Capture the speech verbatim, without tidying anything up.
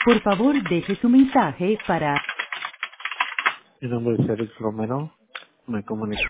Por favor, deje su mensaje para Mi nombre es Eric Romero. Me comunico.